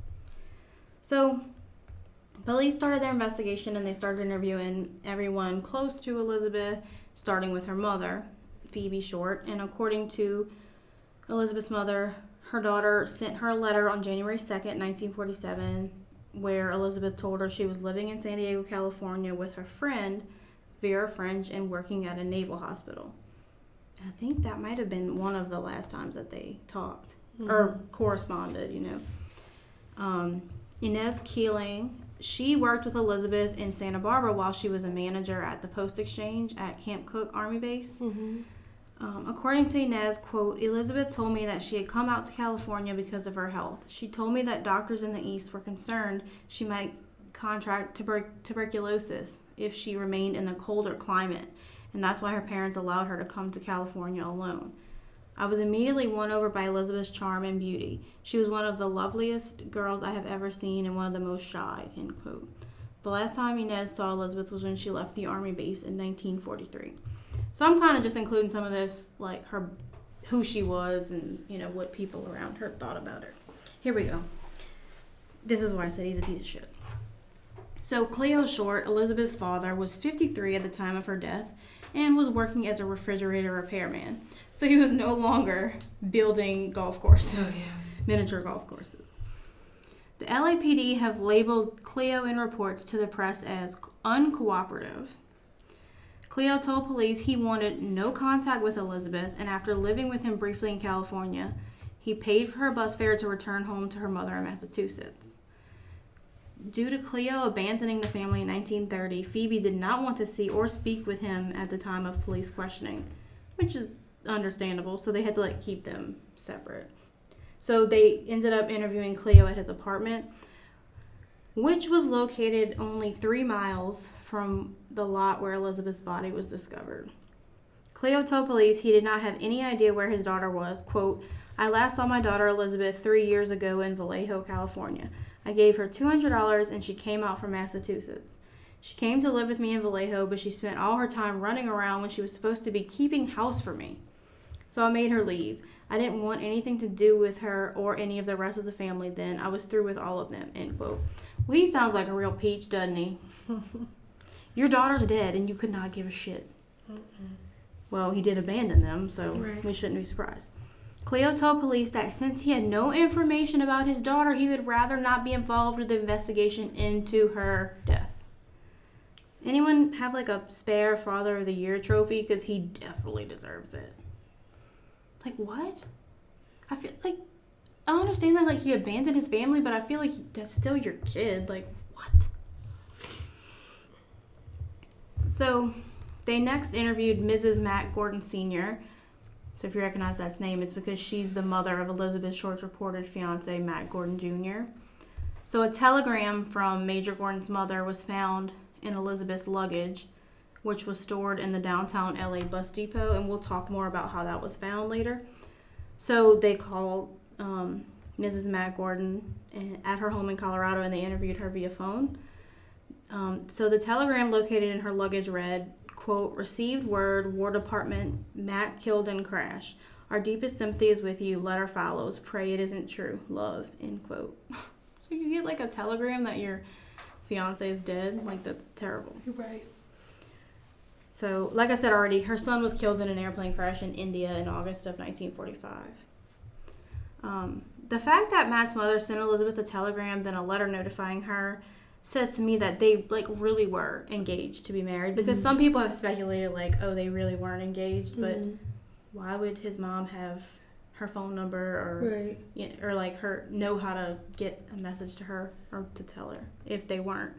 So... Police started their investigation and they started interviewing everyone close to Elizabeth, starting with her mother, Phoebe Short. And according to Elizabeth's mother, her daughter sent her a letter on January 2nd, 1947, where Elizabeth told her she was living in San Diego, California with her friend, Vera French, and working at a naval hospital. And I think that might have been one of the last times that they talked or corresponded, you know. Inez Keeling... She worked with Elizabeth in Santa Barbara while she was a manager at the Post Exchange at Camp Cook Army Base. According to Inez, quote, Elizabeth told me that she had come out to California because of her health. She told me that doctors in the East were concerned she might contract tuberculosis if she remained in a colder climate, and that's why her parents allowed her to come to California alone. I was immediately won over by Elizabeth's charm and beauty. She was one of the loveliest girls I have ever seen and one of the most shy, end quote. The last time Inez saw Elizabeth was when she left the Army base in 1943. So I'm kind of just including some of this, like who she was and, you know, what people around her thought about her. Here we go. This is why I said he's a piece of shit. So Cleo Short, Elizabeth's father, was 53 at the time of her death and was working as a refrigerator repairman. So he was no longer building golf courses, miniature golf courses. The LAPD have labeled Cleo in reports to the press as uncooperative. Cleo told police he wanted no contact with Elizabeth, and after living with him briefly in California, he paid for her bus fare to return home to her mother in Massachusetts. Due to Cleo abandoning the family in 1930, Phoebe did not want to see or speak with him at the time of police questioning, which is understandable, so they had to keep them separate. So they ended up interviewing Cleo at his apartment, which was located only 3 miles from the lot where Elizabeth's body was discovered. Cleo told police he did not have any idea where his daughter was. Quote, I last saw my daughter Elizabeth 3 years ago in Vallejo, California. I gave her $200 and she came out from Massachusetts. She came to live with me in Vallejo, but she spent all her time running around when she was supposed to be keeping house for me. So I made her leave. I didn't want anything to do with her or any of the rest of the family then. I was through with all of them, end quote. Well, he sounds like a real peach, doesn't he? Your daughter's dead and you could not give a shit. Well, he did abandon them, so we shouldn't be surprised. Cleo told police that since he had no information about his daughter, he would rather not be involved with the investigation into her death. Anyone have a spare Father of the Year trophy? Because he definitely deserves it. What? I feel like I understand that, like, he abandoned his family, but I feel like that's still your kid. Like, what? So, they next interviewed Mrs. Matt Gordon Sr. So, if you recognize that name, it's because she's the mother of Elizabeth Short's reported fiance, Matt Gordon Jr. So, a telegram from Major Gordon's mother was found in Elizabeth's luggage, which was stored in the downtown LA bus depot, and we'll talk more about how that was found later. So, they called Mrs. Matt Gordon at her home in Colorado, and they interviewed her via phone. So the telegram located in her luggage read, quote, "Received word, War Department, Matt killed in crash. Our deepest sympathy is with you. Letter follows. Pray it isn't true. Love," end quote. So you get like a telegram that your fiance is dead. Like, that's terrible. You're right. So, like I said already, her son was killed in an airplane crash in India in August of 1945. The fact that Matt's mother sent Elizabeth a telegram, then a letter notifying her, says to me that they, like, really were engaged to be married. Because some people have speculated, like, oh, they really weren't engaged. But why would his mom have her phone number or, you know, or like, her know how to get a message to her or to tell her if they weren't?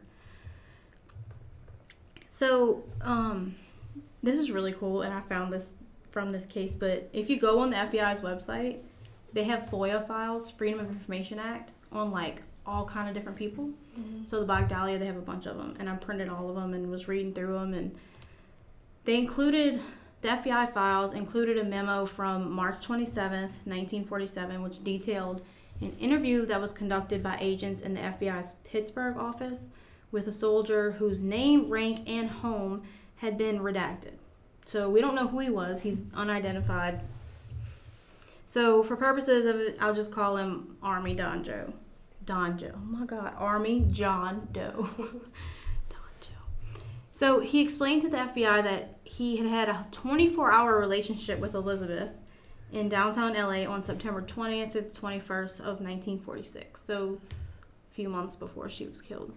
So, this is really cool, and I found this from this case. But if you go on the FBI's website, they have FOIA files, Freedom of Information Act, on, like, all kind of different people. So the Black Dahlia, they have a bunch of them, and I printed all of them and was reading through them, and they included, the FBI files included a memo from March 27th, 1947, which detailed an interview that was conducted by agents in the FBI's Pittsburgh office with a soldier whose name, rank, and home had been redacted. So we don't know who he was. He's unidentified. So for purposes of it, I'll just call him Army Don Joe. Oh my God, Army John Doe. Don Joe. So he explained to the FBI that he had had a 24-hour relationship with Elizabeth in downtown LA on September 20th to the 21st of 1946. So a few months before she was killed.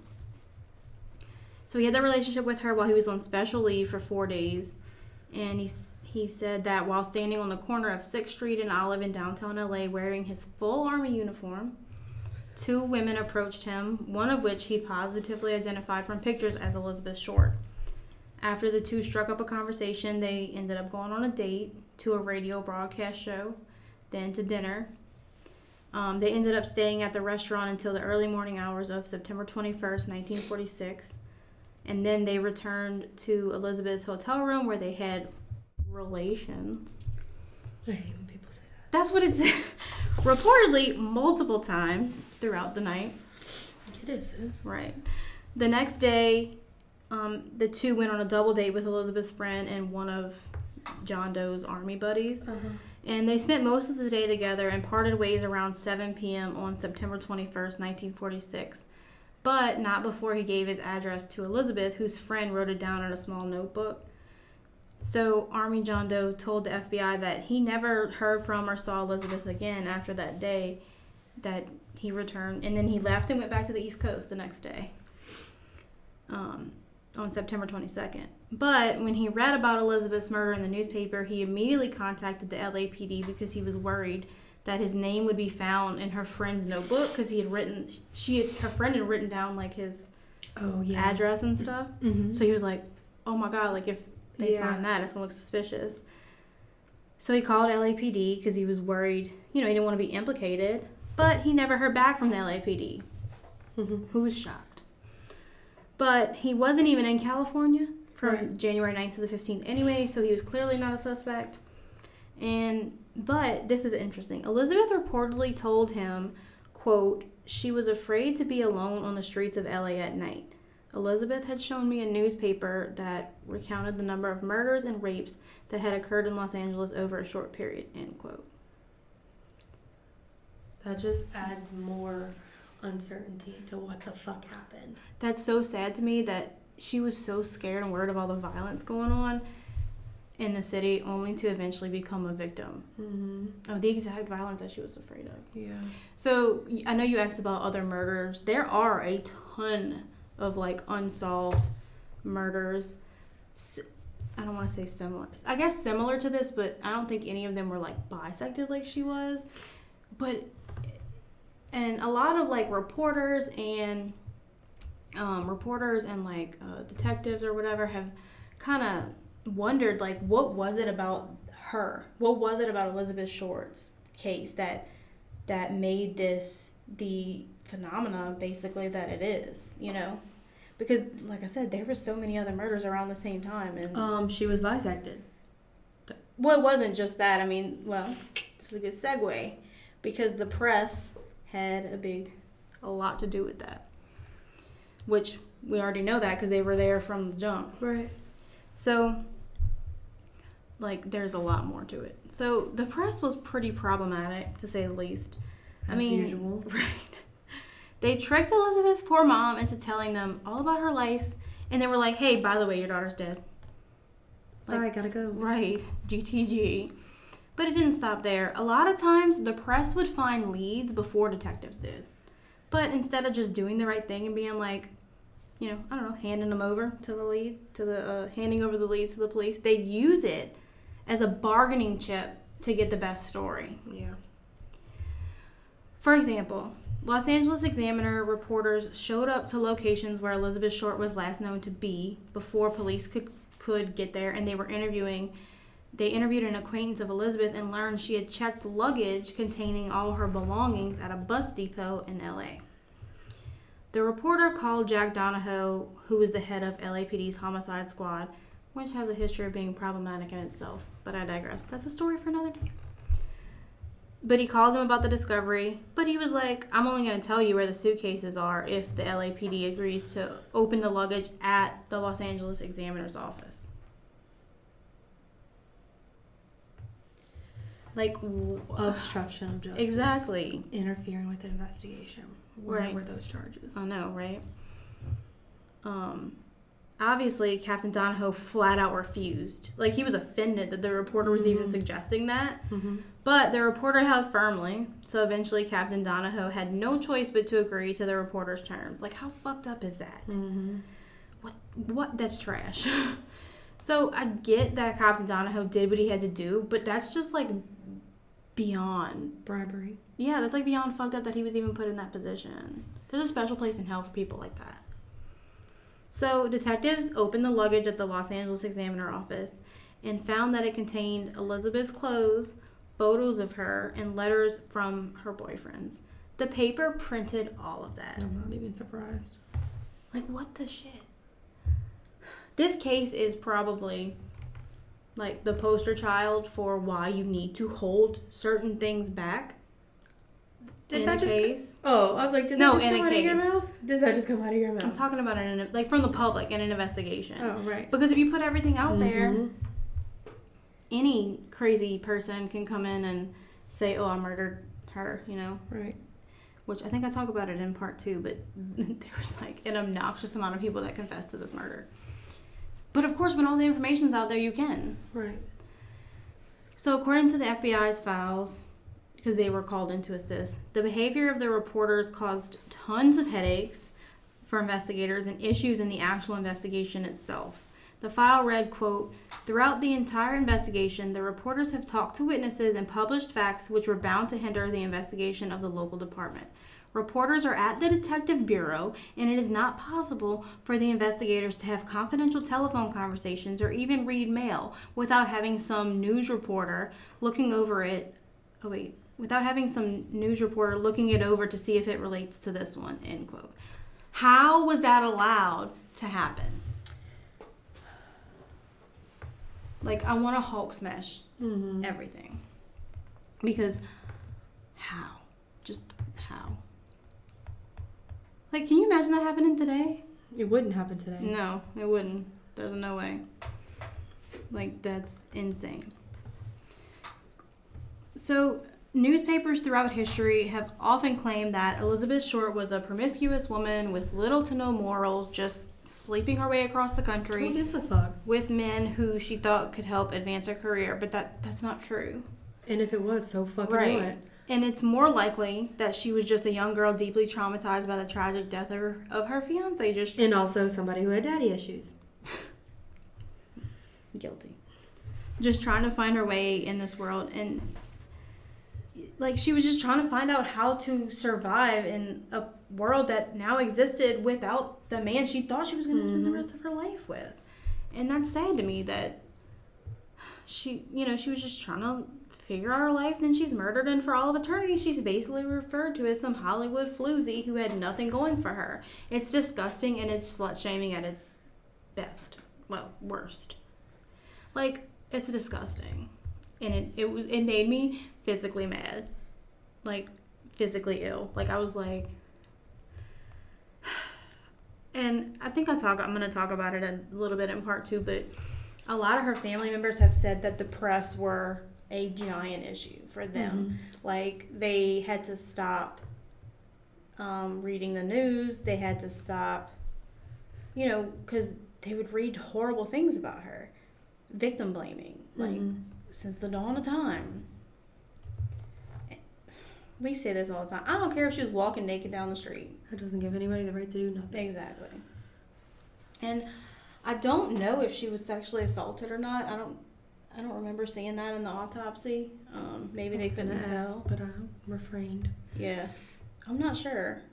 So he had that relationship with her while he was on special leave for 4 days. And he said that while standing on the corner of 6th Street and Olive in downtown LA wearing his full Army uniform, 2 women approached him, one of which he positively identified from pictures as Elizabeth Short. After the 2 struck up a conversation, they ended up going on a date, to a radio broadcast show, then to dinner. They ended up staying at the restaurant until the early morning hours of September 21st, 1946. And then they returned to Elizabeth's hotel room where they had relations. I hate when people say that. That's what it said. Reportedly multiple times throughout the night. It is. Right. The next day, the 2 went on a double date with Elizabeth's friend and one of John Doe's Army buddies. And they spent most of the day together and parted ways around 7 p.m. on September 21st, 1946. But not before he gave his address to Elizabeth, whose friend wrote it down in a small notebook. So Army John Doe told the FBI that he never heard from or saw Elizabeth again after that day that he returned. And then he left and went back to the East Coast the next day, on September 22nd. But when he read about Elizabeth's murder in the newspaper, he immediately contacted the LAPD because he was worried that his name would be found in her friend's notebook, because her friend had written down, like, his address and stuff. So he was like, oh my God, like, if they find that, it's gonna look suspicious. So he called LAPD because he was worried, he didn't want to be implicated, but he never heard back from the LAPD, who was shocked. But he wasn't even in California from January 9th to the 15th anyway, so he was clearly not a suspect. But this is interesting. Elizabeth reportedly told him, quote, she was afraid to be alone on the streets of LA at night. Elizabeth had shown me a newspaper that recounted the number of murders and rapes that had occurred in Los Angeles over a short period, end quote. That just adds more uncertainty to what the fuck happened. That's so sad to me that she was so scared and worried of all the violence going on in the city, only to eventually become a victim of the exact violence that she was afraid of. Yeah. So I know you asked about other murders. There are a ton of, like, unsolved murders. I don't want to say similar. I guess similar to this, but I don't think any of them were, like, bisected like she was. But And a lot of like reporters and like detectives or whatever have kind of wondered, like, what was it about her? What was it about Elizabeth Short's case that made this the phenomena basically that it is, you know? Because, like I said, there were so many other murders around the same time, and she was bisected. well, it wasn't just that. I mean, well, this is a good segue because the press had a lot to do with that, which we already know that because they were there from the jump. Right. So, like, there's a lot more to it. So the press was pretty problematic, to say the least. As usual. Right. They tricked Elizabeth's poor mom into telling them all about her life, and they were like, hey, by the way, your daughter's dead. Like, all right, gotta go. Right. GTG. But it didn't stop there. A lot of times, the press would find leads before detectives did. But instead of just doing the right thing and being like, you know, I don't know, handing them over to the lead, handing over the leads to the police, they'd use it as a bargaining chip to get the best story. Yeah. For example, Los Angeles Examiner reporters showed up to locations where Elizabeth Short was last known to be before police could get there, and they interviewed an acquaintance of Elizabeth and learned she had checked luggage containing all her belongings at a bus depot in LA. The reporter called Jack Donahoe, who was the head of LAPD's homicide squad, which has a history of being problematic in itself, but I digress. That's a story for another day. But he called him about the discovery, but he was like, I'm only going to tell you where the suitcases are if the LAPD agrees to open the luggage at the Los Angeles Examiner's office. Like, obstruction of justice. Exactly. Interfering with an investigation. Where were those charges? I know, right? Obviously, Captain Donahoe flat out refused. Like, he was offended that the reporter was even suggesting that. Mm-hmm. But the reporter held firmly, so eventually Captain Donahoe had no choice but to agree to the reporter's terms. Like, how fucked up is that? Mm-hmm. What? That's trash. So, I get that Captain Donahoe did what he had to do, but that's just, like, beyond bribery. Yeah, that's, like, beyond fucked up that he was even put in that position. There's a special place in hell for people like that. So, detectives opened the luggage at the Los Angeles Examiner office and found that it contained Elizabeth's clothes, photos of her, and letters from her boyfriends. The paper printed all of that. I'm not even surprised. Like, what the shit? This case is probably, like, the poster child for why you need to hold certain things back. Did that just case? Oh, I was like, did that just come out of your mouth? Did that just come out of your mouth? I'm talking about it like from the public in an investigation. Oh, right. Because if you put everything out there, any crazy person can come in and say, "Oh, I murdered her," you know? Right. Which I think I talk about it in part 2, but there was like an obnoxious amount of people that confessed to this murder. But of course, when all the information's out there, you can. Right. So according to the FBI's files, because they were called in to assist, the behavior of the reporters caused tons of headaches for investigators and issues in the actual investigation itself. The file read, quote, "Throughout the entire investigation, the reporters have talked to witnesses and published facts which were bound to hinder the investigation of the local department. Reporters are at the Detective Bureau, and it is not possible for the investigators to have confidential telephone conversations or even read mail without having some news reporter looking over it. Without having some news reporter looking it over to see if it relates to this one," end quote. How was that allowed to happen? Like, I want to Hulk smash everything. Because how? Just how? Like, can you imagine that happening today? It wouldn't happen today. No, it wouldn't. There's no way. Like, that's insane. So, newspapers throughout history have often claimed that Elizabeth Short was a promiscuous woman with little to no morals, just sleeping her way across the country. Who gives a fuck? With men who she thought could help advance her career, but that's not true. And if it was, so fucking right. what? And it's more likely that she was just a young girl deeply traumatized by the tragic death of her fiancé. And also somebody who had daddy issues. Guilty. Just trying to find her way in this world. And like, she was just trying to find out how to survive in a world that now existed without the man she thought she was going to spend the rest of her life with. And that's sad to me that she was just trying to figure out her life, and then she's murdered, and for all of eternity, she's basically referred to as some Hollywood floozy who had nothing going for her. It's disgusting, and it's slut-shaming at its best. Well, worst. Like, it's disgusting. And it made me physically mad. Like, physically ill. Like, I was like... And I think I'm going to talk about it a little bit in part 2, but a lot of her family members have said that the press were a giant issue for them. Like, they had to stop reading the news. They had to stop, because they would read horrible things about her. Victim blaming, like, since the dawn of time. We say this all the time. I don't care if she was walking naked down the street. It doesn't give anybody the right to do nothing. Exactly. And I don't know if she was sexually assaulted or not. I don't remember seeing that in the autopsy. Maybe they couldn't tell. But I refrained. Yeah. I'm not sure.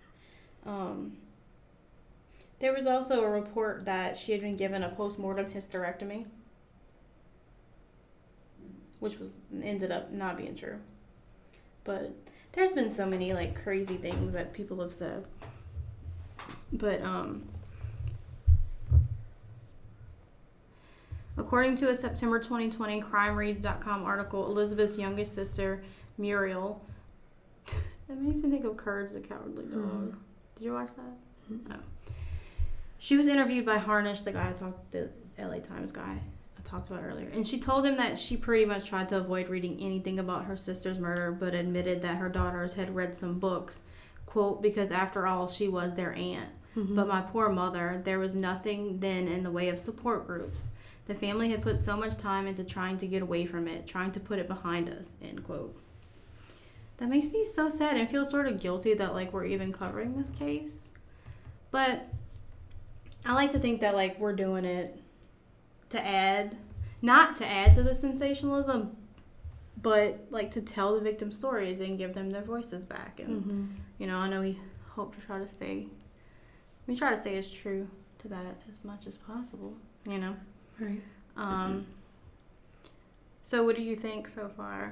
There was also a report that she had been given a post-mortem hysterectomy, which ended up not being true. But there's been so many, like, crazy things that people have said. But, according to a September 2020 crimereads.com article, Elizabeth's youngest sister, Muriel, that makes me think of Courage the Cowardly Dog. Did you watch that? No. She was interviewed by Harnish, the LA Times guy I talked about earlier, and she told him that she pretty much tried to avoid reading anything about her sister's murder, but admitted that her daughters had read some books, quote, because after all, she was their aunt. But my poor mother, there was nothing then in the way of support groups. The family had put so much time into trying to get away from it, trying to put it behind us, end quote. That makes me so sad and feel sort of guilty that, like, we're even covering this case. But I like to think that, like, we're doing it not to add to the sensationalism, but, like, to tell the victim stories and give them their voices back. And, I know we hope to try to stay as true to that as much as possible, Right. So what do you think so far?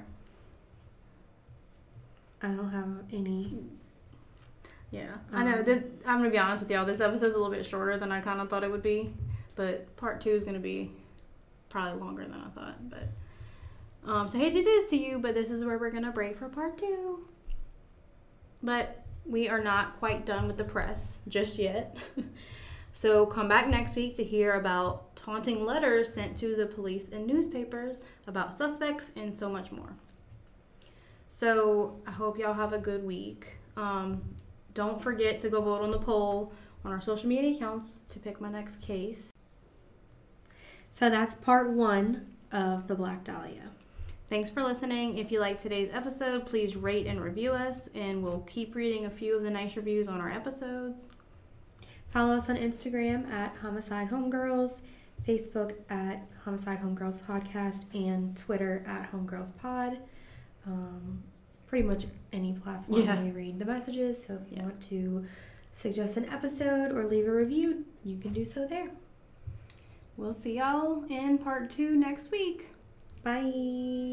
I don't have any. Yeah, I know. I'm going to be honest with y'all. This episode's a little bit shorter than I kind of thought it would be. But part 2 is going to be probably longer than I thought. But so I hate to do this to you, but this is where we're going to break for part 2. But we are not quite done with the press just yet. So come back next week to hear about taunting letters sent to the police and newspapers about suspects and so much more. So I hope y'all have a good week. Don't forget to go vote on the poll on our social media accounts to pick my next case. So that's part 1 of the Black Dahlia. Thanks for listening. If you liked today's episode, please rate and review us, and we'll keep reading a few of the nice reviews on our episodes. Follow us on Instagram at Homicide Homegirls, Facebook at Homicide Homegirls Podcast, and Twitter at HomegirlsPod. Pretty much any platform we read the messages, so if you want to suggest an episode or leave a review, you can do so there. We'll see y'all in part 2 next week. Bye.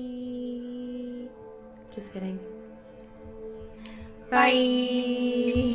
Just kidding. Bye.